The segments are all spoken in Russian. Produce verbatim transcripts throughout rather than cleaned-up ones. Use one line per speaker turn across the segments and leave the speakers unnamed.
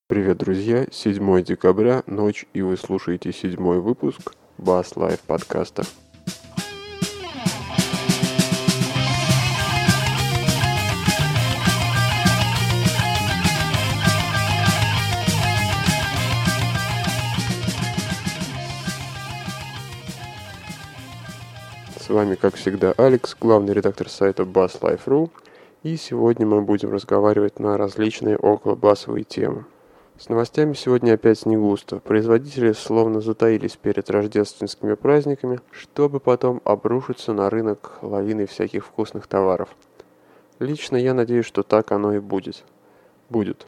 Привет, друзья! седьмое декабря, ночь, и вы слушаете седьмой выпуск Bass Life подкаста. С вами, как всегда, Алекс, главный редактор сайта bass life точка ру, и сегодня мы будем разговаривать на различные околобасовые темы. С новостями сегодня опять не густо. Производители словно затаились перед рождественскими праздниками, чтобы потом обрушиться на рынок лавиной всяких вкусных товаров. Лично я надеюсь, что так оно и будет. Будет.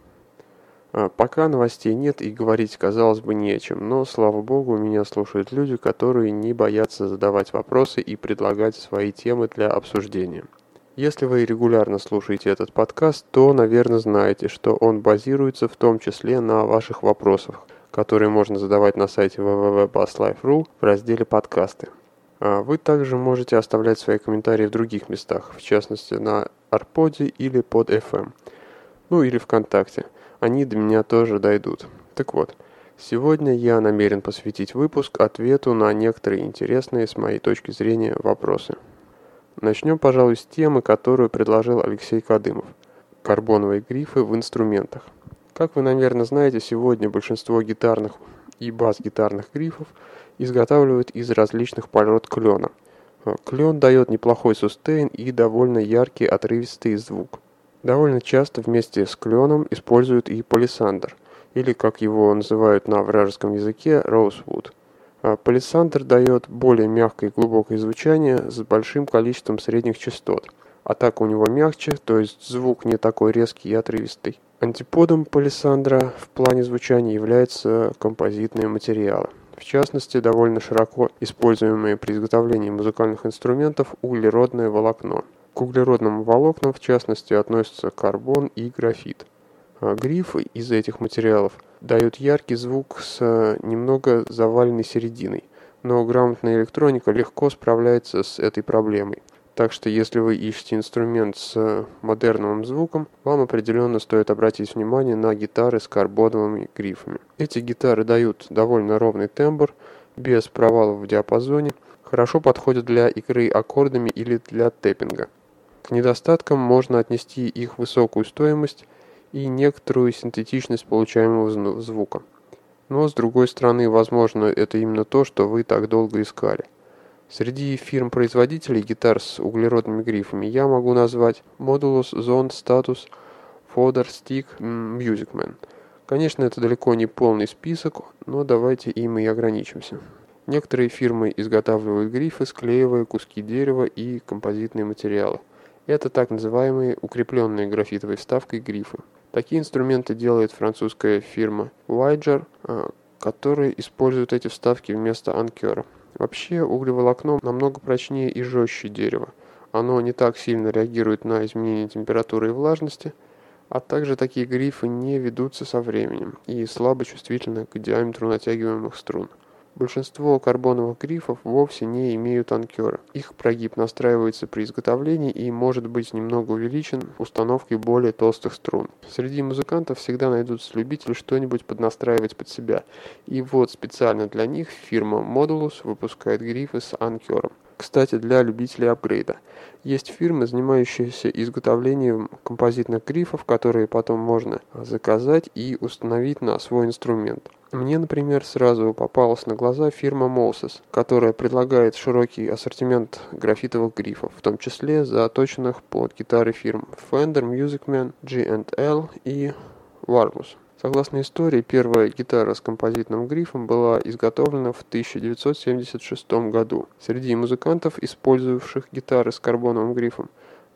А пока новостей нет и говорить, казалось бы, не о чем, но, слава богу, меня слушают люди, которые не боятся задавать вопросы и предлагать свои темы для обсуждения. Если вы регулярно слушаете этот подкаст, то, наверное, знаете, что он базируется в том числе на ваших вопросах, которые можно задавать на сайте дабл ю дабл ю дабл ю точка bass life точка ру в разделе «Подкасты». Вы также можете оставлять свои комментарии в других местах, в частности на Арподе или под эф эм, ну или ВКонтакте. Они до меня тоже дойдут. Так вот, сегодня я намерен посвятить выпуск ответу на некоторые интересные, с моей точки зрения, вопросы. Начнем, пожалуй, с темы, которую предложил Алексей Кадымов – карбоновые грифы в инструментах. Как вы, наверное, знаете, сегодня большинство гитарных и бас-гитарных грифов изготавливают из различных пород клена. Клен дает неплохой сустейн и довольно яркий отрывистый звук. Довольно часто вместе с кленом используют и палисандр, или, как его называют на вражеском языке, rosewood. Палисандр дает более мягкое и глубокое звучание с большим количеством средних частот, а так у него мягче, то есть звук не такой резкий и отрывистый. Антиподом палисандра в плане звучания являются композитные материалы. В частности, довольно широко используемые при изготовлении музыкальных инструментов углеродное волокно. К углеродным волокнам, в частности, относятся карбон и графит. Грифы из этих материалов дают яркий звук с немного заваленной серединой, но грамотная электроника легко справляется с этой проблемой. Так что, если вы ищете инструмент с модерновым звуком, вам определенно стоит обратить внимание на гитары с карбоновыми грифами. Эти гитары дают довольно ровный тембр, без провалов в диапазоне, хорошо подходят для игры аккордами или для тэппинга. К недостаткам можно отнести их высокую стоимость и некоторую синтетичность получаемого звука. Но, с другой стороны, возможно, это именно то, что вы так долго искали. Среди фирм-производителей гитар с углеродными грифами я могу назвать Modulus, Zond, Status, Fodder, Stick, Musicman. Конечно, это далеко не полный список, но давайте им и ограничимся. Некоторые фирмы изготавливают грифы, склеивая куски дерева и композитные материалы. Это так называемые укрепленные графитовой вставкой грифы. Такие инструменты делает французская фирма Wager, которая использует эти вставки вместо анкера. Вообще, углеволокно намного прочнее и жестче дерева. Оно не так сильно реагирует на изменение температуры и влажности, а также такие грифы не ведутся со временем и слабо чувствительны к диаметру натягиваемых струн. Большинство карбоновых грифов вовсе не имеют анкера. Их прогиб настраивается при изготовлении и может быть немного увеличен установкой более толстых струн. Среди музыкантов всегда найдутся любители что-нибудь поднастраивать под себя. И вот специально для них фирма Modulus выпускает грифы с анкером. Кстати, для любителей апгрейда. Есть фирмы, занимающиеся изготовлением композитных грифов, которые потом можно заказать и установить на свой инструмент. Мне, например, сразу попалась на глаза фирма Moses, которая предлагает широкий ассортимент графитовых грифов, в том числе заточенных под гитары фирм Fender, Musicman, джи энд эл и Warmus. Согласно истории, первая гитара с композитным грифом была изготовлена в тысяча девятьсот семьдесят шестом году. Среди музыкантов, использовавших гитары с карбоновым грифом,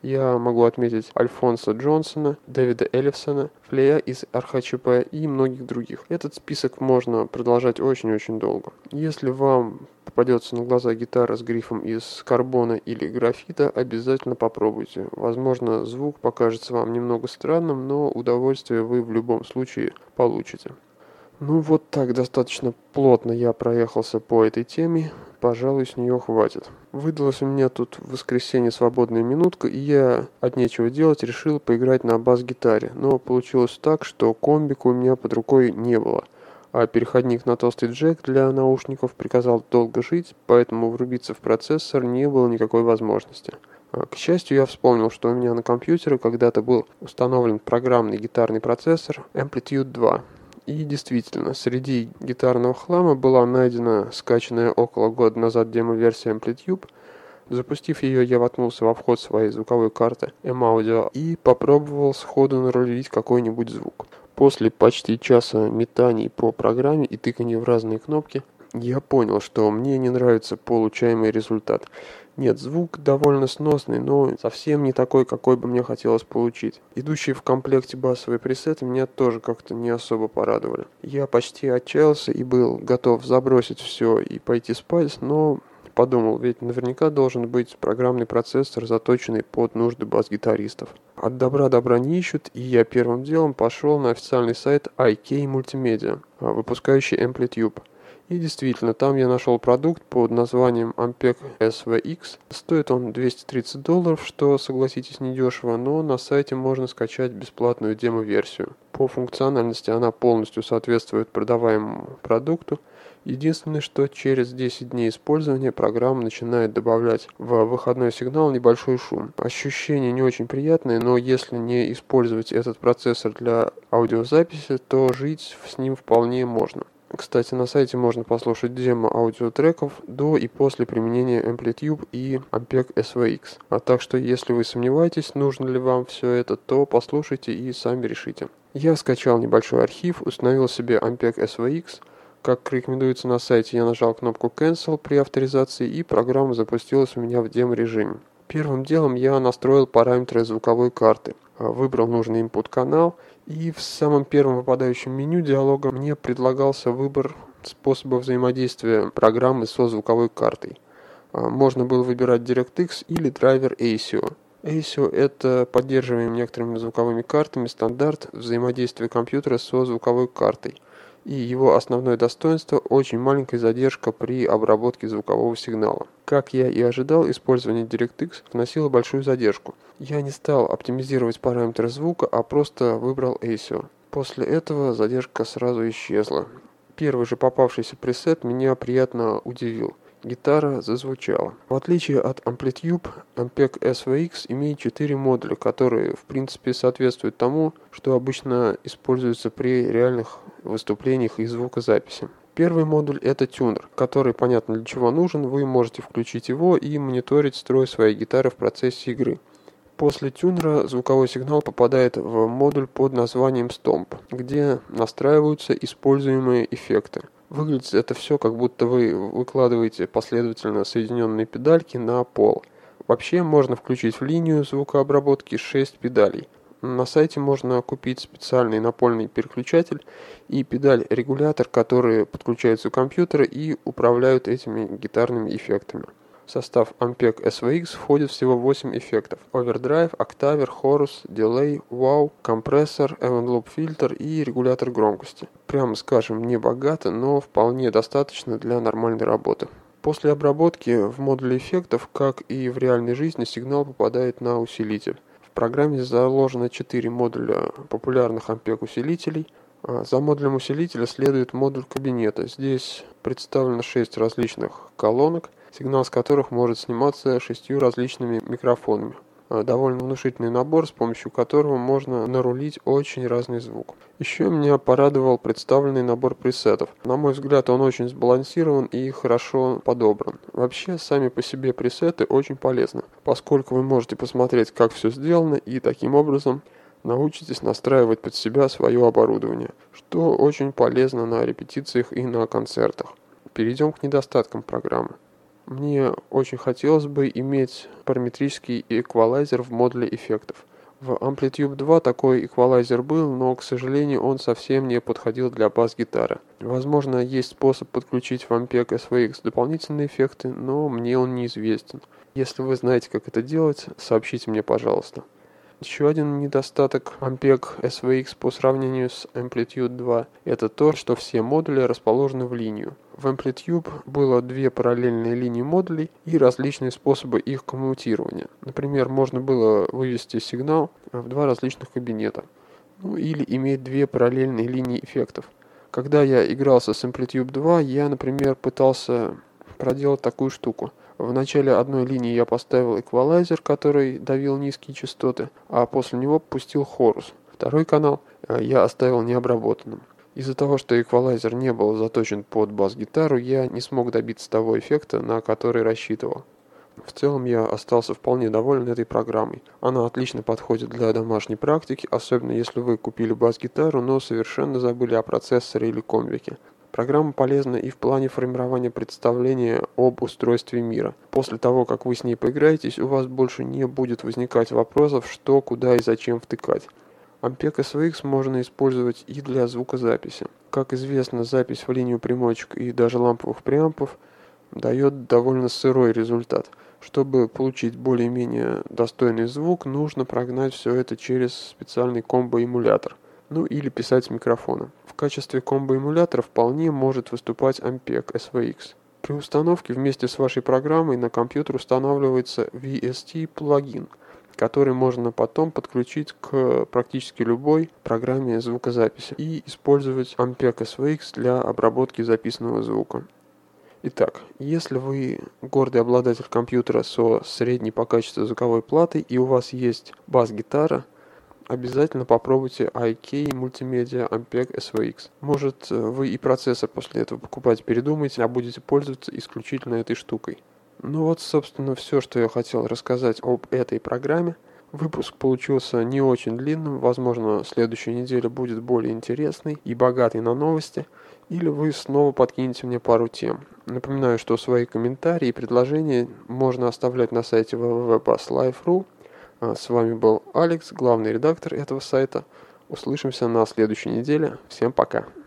я могу отметить Альфонса Джонсона, Дэвида Эллифсона, Флея из эр эйч чи пи и многих других. Этот список можно продолжать очень-очень долго. Если вам попадется на глаза гитара с грифом из карбона или графита, обязательно попробуйте. Возможно, звук покажется вам немного странным, но удовольствие вы в любом случае получите. Ну вот так достаточно плотно я проехался по этой теме. пожалуй, с нее хватит. Выдалась у меня тут в воскресенье свободная минутка, и я от нечего делать решил поиграть на бас-гитаре. Но получилось так, что комбика у меня под рукой не было, а переходник на толстый джек для наушников приказал долго жить, поэтому врубиться в процессор не было никакой возможности. К счастью, я вспомнил, что у меня на компьютере когда-то был установлен программный гитарный процессор Amplitude два. И действительно, среди гитарного хлама была найдена скачанная около года назад демо-версия Amplitude. Запустив ее, я воткнулся во вход своей звуковой карты M-Audio и попробовал сходу нарулить какой-нибудь звук. После почти часа метаний по программе и тыканий в разные кнопки, я понял, что мне не нравится получаемый результат. Нет, звук довольно сносный, но совсем не такой, какой бы мне хотелось получить. Идущие в комплекте басовые пресеты меня тоже как-то не особо порадовали. Я почти отчаялся и был готов забросить все и пойти спать, но подумал, ведь наверняка должен быть программный процессор, заточенный под нужды бас-гитаристов. От добра добра не ищут, и я первым делом пошел на официальный сайт ай кей Multimedia, выпускающий Amplitude. И действительно, там я нашел продукт под названием Ampeg эс ви икс. Стоит он двести тридцать долларов, что, согласитесь, недешево, но на сайте можно скачать бесплатную демо-версию. По функциональности она полностью соответствует продаваемому продукту. Единственное, что через десять дней использования программа начинает добавлять в выходной сигнал небольшой шум. Ощущения не очень приятные, но если не использовать этот процессор для аудиозаписи, то жить с ним вполне можно. Кстати, на сайте можно послушать демо аудиотреков до и после применения Amplitude и Ampeg эс ви икс. А так что, если вы сомневаетесь, нужно ли вам все это, то послушайте и сами решите. Я скачал небольшой архив, установил себе Ampeg эс ви икс. Как рекомендуется на сайте, я нажал кнопку Cancel при авторизации, и программа запустилась у меня в демо-режиме. Первым делом я настроил параметры звуковой карты, выбрал нужный input-канал, и в самом первом выпадающем меню диалога мне предлагался выбор способа взаимодействия программы со звуковой картой. Можно было выбирать DirectX или драйвер эй си о. эй си о – это поддерживаемый некоторыми звуковыми картами стандарт взаимодействия компьютера со звуковой картой. И его основное достоинство – очень маленькая задержка при обработке звукового сигнала. Как я и ожидал, использование DirectX вносило большую задержку. Я не стал оптимизировать параметры звука, а просто выбрал эй си о. После этого задержка сразу исчезла. Первый же попавшийся пресет меня приятно удивил. Гитара зазвучала. В отличие от Amplitude, Ampeg эс ви икс имеет четыре модуля, которые в принципе соответствуют тому, что обычно используется при реальных выступлениях и звукозаписи. Первый модуль – это тюнер, который понятно для чего нужен, вы можете включить его и мониторить строй своей гитары в процессе игры. После тюнера звуковой сигнал попадает в модуль под названием Stomp, где настраиваются используемые эффекты. Выглядит это все, как будто вы выкладываете последовательно соединенные педальки на пол. Вообще можно включить в линию звукообработки шесть педалей. На сайте можно купить специальный напольный переключатель и педаль-регулятор, которые подключаются к компьютеру и управляют этими гитарными эффектами. В состав Ampeg эс ви икс входит всего восемь эффектов: Overdrive, Octaver, Chorus, Delay, Wow, компрессор, Event Loop фильтр и регулятор громкости. Прямо скажем, не богато, но вполне достаточно для нормальной работы. После обработки в модуле эффектов, как и в реальной жизни, сигнал попадает на усилитель. В программе заложено четыре модуля популярных Ampeg усилителей. За модулем усилителя следует модуль кабинета. Здесь представлено шесть различных колонок, сигнал с которых может сниматься шестью различными микрофонами. Довольно внушительный набор, с помощью которого можно нарулить очень разный звук. Еще меня порадовал представленный набор пресетов. На мой взгляд, он очень сбалансирован и хорошо подобран. Вообще, сами по себе пресеты очень полезны, поскольку вы можете посмотреть, как все сделано, и таким образом научитесь настраивать под себя свое оборудование, что очень полезно на репетициях и на концертах. Перейдем к недостаткам программы. Мне очень хотелось бы иметь параметрический эквалайзер в модуле эффектов. В Amplitude два такой эквалайзер был, но, к сожалению, он совсем не подходил для бас-гитары. Возможно, есть способ подключить в Ampeg эс ви икс дополнительные эффекты, но мне он неизвестен. Если вы знаете, как это делать, сообщите мне, пожалуйста. Еще один недостаток Ampeg эс ви икс по сравнению с Amplitude два – это то, что все модули расположены в линию. В Amplitude было две параллельные линии модулей и различные способы их коммутирования. Например, можно было вывести сигнал в два различных кабинета, ну или иметь две параллельные линии эффектов. Когда я игрался с Amplitude два, я, например, пытался проделать такую штуку. В начале одной линии я поставил эквалайзер, который давил низкие частоты, а после него пустил хорус. Второй канал я оставил необработанным. Из-за того, что эквалайзер не был заточен под бас-гитару, я не смог добиться того эффекта, на который рассчитывал. В целом я остался вполне доволен этой программой. Она отлично подходит для домашней практики, особенно если вы купили бас-гитару, но совершенно забыли о процессоре или комбике. Программа полезна и в плане формирования представления об устройстве мира. После того, как вы с ней поиграетесь, у вас больше не будет возникать вопросов, что, куда и зачем втыкать. Ampeg эс ви икс можно использовать и для звукозаписи. Как известно, запись в линию примочек и даже ламповых преампов дает довольно сырой результат. Чтобы получить более-менее достойный звук, нужно прогнать все это через специальный комбо-эмулятор, ну или писать с микрофона. В качестве комбо-эмулятора вполне может выступать Ampeg эс ви икс. При установке вместе с вашей программой на компьютер устанавливается ви эс ти-плагин, который можно потом подключить к практически любой программе звукозаписи и использовать Ampeg эс ви икс для обработки записанного звука. Итак, если вы гордый обладатель компьютера со средней по качеству звуковой платой и у вас есть бас-гитара, обязательно попробуйте ай кей Multimedia Ampeg эс ви икс. Может, вы и процессор после этого покупать передумаете, а будете пользоваться исключительно этой штукой. Ну вот, собственно, все, что я хотел рассказать об этой программе. Выпуск получился не очень длинным, возможно, следующая неделя будет более интересной и богатой на новости, или вы снова подкинете мне пару тем. Напоминаю, что свои комментарии и предложения можно оставлять на сайте дабл ю дабл ю дабл ю точка бас лайф точка ру. С вами был Алекс, главный редактор этого сайта. Услышимся на следующей неделе. Всем пока.